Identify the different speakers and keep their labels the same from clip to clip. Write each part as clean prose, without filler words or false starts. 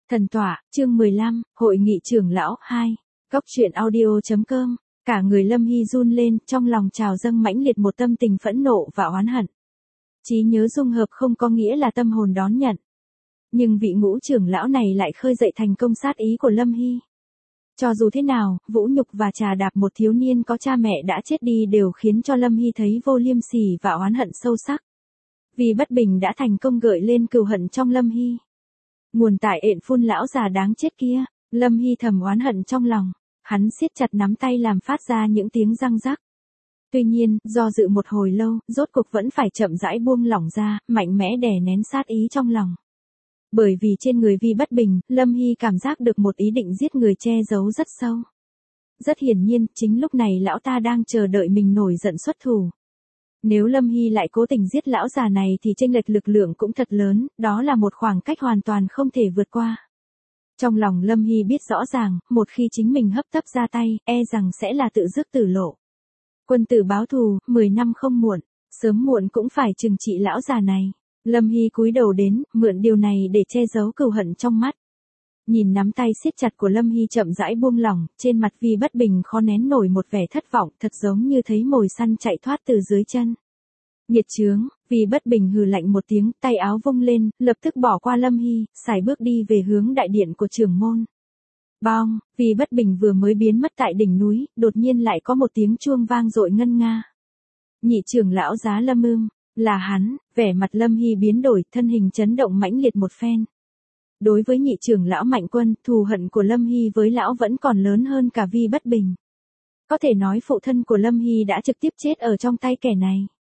Speaker 1: Thần tọa, chương 15, Hội nghị trưởng lão 2, Cóc truyện audio.com, cả người Lâm Hy run lên, trong lòng trào dâng mãnh liệt một tâm tình phẫn nộ và oán hận. Trí nhớ dung hợp không có nghĩa là tâm hồn đón nhận. Nhưng vị ngũ trưởng lão này lại khơi dậy thành công sát ý của Lâm Hy. Cho dù thế nào, vũ nhục và trà đạp một thiếu niên có cha mẹ đã chết đi đều khiến cho Lâm Hy thấy vô liêm sỉ và oán hận sâu sắc. Vì bất bình đã thành công gợi lên cừu hận trong Lâm Hy. Nguồn tại ện phun lão già đáng chết kia, Lâm Hy thầm oán hận trong lòng, hắn siết chặt nắm tay làm phát ra những tiếng răng rắc. Tuy nhiên, do dự một hồi lâu, rốt cuộc vẫn phải chậm rãi buông lỏng ra, mạnh mẽ đè nén sát ý trong lòng. Bởi vì trên người Vi bất bình, Lâm Hy cảm giác được một ý định giết người che giấu rất sâu. Rất hiển nhiên, chính lúc này lão ta đang chờ đợi mình nổi giận xuất thủ. Nếu Lâm Hy lại cố tình giết lão già này thì chênh lệch lực lượng cũng thật lớn, đó là một khoảng cách hoàn toàn không thể vượt qua. Trong lòng Lâm Hy biết rõ ràng, một khi chính mình hấp tấp ra tay, e rằng sẽ là tự dứt tử lộ. Quân tử báo thù, 10 năm không muộn, sớm muộn cũng phải trừng trị lão già này. Lâm Hy cúi đầu đến, mượn điều này để che giấu cừu hận trong mắt. Nhìn nắm tay siết chặt của Lâm Hy chậm rãi buông lỏng, trên mặt Vi bất bình khó nén nổi một vẻ thất vọng, thật giống như thấy mồi săn chạy thoát từ dưới chân. Nhiệt chướng, Vi bất bình hừ lạnh một tiếng, tay áo vung lên, lập tức bỏ qua Lâm Hy, sải bước đi về hướng đại điện của trưởng môn. Bong, Vi bất bình vừa mới biến mất tại đỉnh núi, đột nhiên lại có một tiếng chuông vang dội ngân nga. Nhị trưởng lão Giá Lâm Ưng, là hắn, vẻ mặt Lâm Hy biến đổi, thân hình chấn động mãnh liệt một phen. Đối với nhị trưởng lão Mạnh Quân, thù hận của Lâm Hy với lão vẫn còn lớn hơn cả Vi bất bình. Có thể nói phụ thân của Lâm Hy đã trực tiếp chết ở trong tay kẻ này.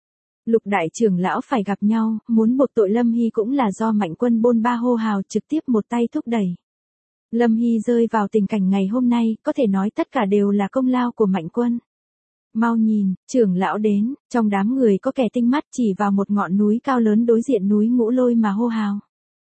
Speaker 1: Lục đại trưởng lão phải gặp nhau, muốn buộc tội Lâm Hy cũng là do Mạnh Quân bôn ba hô hào trực tiếp một tay thúc đẩy. Lâm Hy rơi vào tình cảnh ngày hôm nay, có thể nói tất cả đều là công lao của Mạnh Quân. Mau nhìn, trưởng lão đến, trong đám người có kẻ tinh mắt chỉ vào một ngọn núi cao lớn đối diện núi Ngũ Lôi mà hô hào.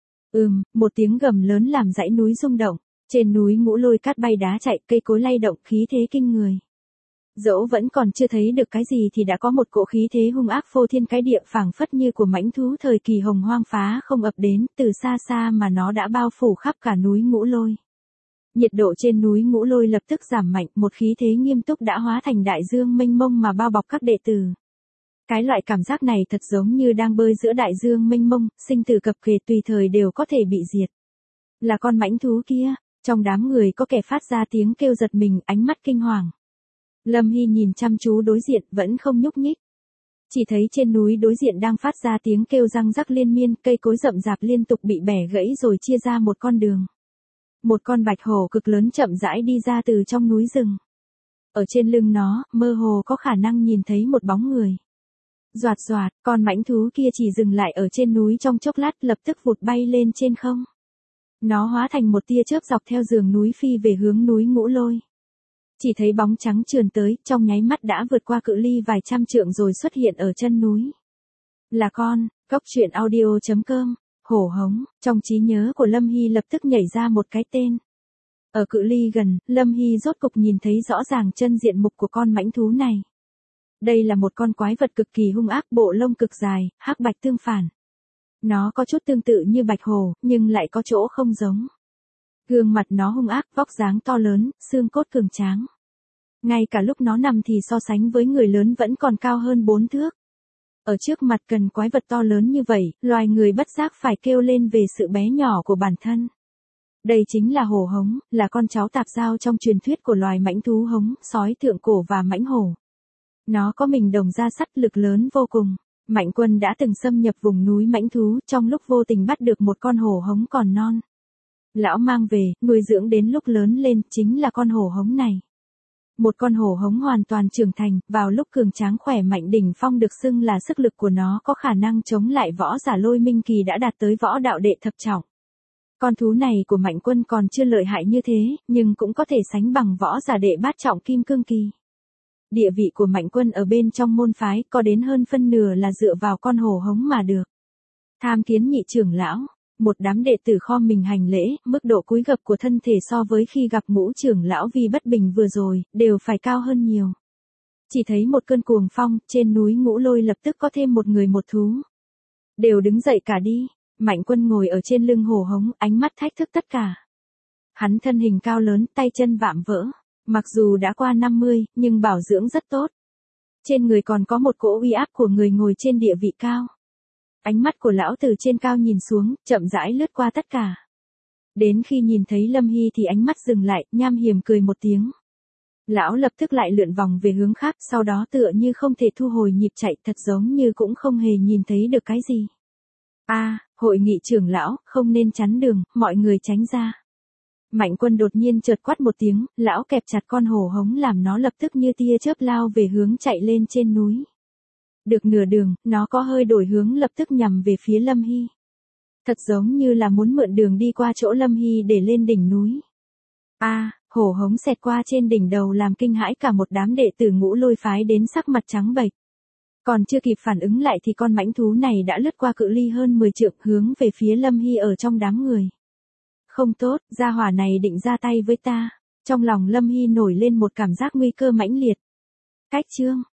Speaker 1: Một tiếng gầm lớn làm dãy núi rung động, trên núi Ngũ Lôi cát bay đá chạy, cây cối lay động, khí thế kinh người. Dẫu vẫn còn chưa thấy được cái gì thì đã có một cỗ khí thế hung ác phô thiên cái địa phảng phất như của mãnh thú thời kỳ hồng hoang phá không ập đến, từ xa xa mà nó đã bao phủ khắp cả núi Ngũ Lôi. Nhiệt độ trên núi Ngũ Lôi lập tức giảm mạnh, một khí thế nghiêm túc đã hóa thành đại dương mênh mông mà bao bọc các đệ tử. Cái loại cảm giác này thật giống như đang bơi giữa đại dương mênh mông, sinh tử cập kề tùy thời đều có thể bị diệt. Là con mãnh thú kia, trong đám người có kẻ phát ra tiếng kêu giật mình, ánh mắt kinh hoàng. Lâm Hy nhìn chăm chú đối diện vẫn không nhúc nhích. Chỉ thấy trên núi đối diện đang phát ra tiếng kêu răng rắc liên miên, cây cối rậm rạp liên tục bị bẻ gãy rồi chia ra một con đường. Một con bạch hổ cực lớn chậm rãi đi ra từ trong núi rừng. Ở trên lưng nó, mơ hồ có khả năng nhìn thấy một bóng người. Doạt doạt, con mãnh thú kia chỉ dừng lại ở trên núi trong chốc lát lập tức vụt bay lên trên không. Nó hóa thành một tia chớp dọc theo sườn núi phi về hướng núi Ngũ Lôi. Chỉ thấy bóng trắng trườn tới, trong nháy mắt đã vượt qua cự ly vài trăm trượng rồi xuất hiện ở chân núi. Là con, Cóc truyện audio.com, hổ hống, trong trí nhớ của Lâm Hy lập tức nhảy ra một cái tên. Ở cự ly gần, Lâm Hy rốt cục nhìn thấy rõ ràng chân diện mục của con mãnh thú này. Đây là một con quái vật cực kỳ hung ác, bộ lông cực dài, hắc bạch tương phản. Nó có chút tương tự như bạch hổ, nhưng lại có chỗ không giống. Gương mặt nó hung ác, vóc dáng to lớn, xương cốt cường tráng. Ngay cả lúc nó nằm thì so sánh với người lớn vẫn còn cao hơn 4 thước. Ở trước mặt cần quái vật to lớn như vậy, loài người bất giác phải kêu lên về sự bé nhỏ của bản thân. Đây chính là hổ hống, là con cháu tạp giao trong truyền thuyết của loài mãnh thú hống, sói thượng cổ và mãnh hổ. Nó có mình đồng da sắt, lực lớn vô cùng. Mạnh Quân đã từng xâm nhập vùng núi mãnh thú, trong lúc vô tình bắt được một con hổ hống còn non. Lão mang về, nuôi dưỡng đến lúc lớn lên, chính là con hổ hống này. Một con hổ hống hoàn toàn trưởng thành, vào lúc cường tráng khỏe mạnh đỉnh phong được xưng là sức lực của nó có khả năng chống lại võ giả Lôi Minh Kỳ đã đạt tới võ đạo đệ thập trọng. Con thú này của Mạnh Quân còn chưa lợi hại như thế, nhưng cũng có thể sánh bằng võ giả đệ bát trọng Kim Cương Kỳ. Địa vị của Mạnh Quân ở bên trong môn phái có đến hơn phân nửa là dựa vào con hổ hống mà được. Tham kiến nhị trưởng lão, một đám đệ tử khom mình hành lễ, mức độ cúi gập của thân thể so với khi gặp ngũ trưởng lão Vi bất bình vừa rồi, đều phải cao hơn nhiều. Chỉ thấy một cơn cuồng phong, trên núi Ngũ Lôi lập tức có thêm một người một thú. Đều đứng dậy cả đi. Mạnh Quân ngồi ở trên lưng hổ hống, ánh mắt thách thức tất cả. Hắn thân hình cao lớn, tay chân vạm vỡ. Mặc dù đã qua 50, nhưng bảo dưỡng rất tốt. Trên người còn có một cỗ uy áp của người ngồi trên địa vị cao. Ánh mắt của lão từ trên cao nhìn xuống, chậm rãi lướt qua tất cả. Đến khi nhìn thấy Lâm Hy thì ánh mắt dừng lại, nham hiểm cười một tiếng. Lão lập tức lại lượn vòng về hướng khác, sau đó tựa như không thể thu hồi nhịp chạy, thật giống như cũng không hề nhìn thấy được cái gì. Hội nghị trưởng lão, không nên chắn đường, mọi người tránh ra. Mạnh Quân đột nhiên chợt quát một tiếng, lão kẹp chặt con hổ hống làm nó lập tức như tia chớp lao về hướng chạy lên trên núi. Được nửa đường, nó có hơi đổi hướng lập tức nhằm về phía Lâm Hy. Thật giống như là muốn mượn đường đi qua chỗ Lâm Hy để lên đỉnh núi. Hổ hống xẹt qua trên đỉnh đầu làm kinh hãi cả một đám đệ tử Ngũ Lôi phái đến sắc mặt trắng bệch. Còn chưa kịp phản ứng lại thì con mãnh thú này đã lướt qua cự ly hơn 10 trượng hướng về phía Lâm Hy ở trong đám người. Không tốt, gia hỏa này định ra tay với ta. Trong lòng Lâm Hy nổi lên một cảm giác nguy cơ mãnh liệt. Cách chương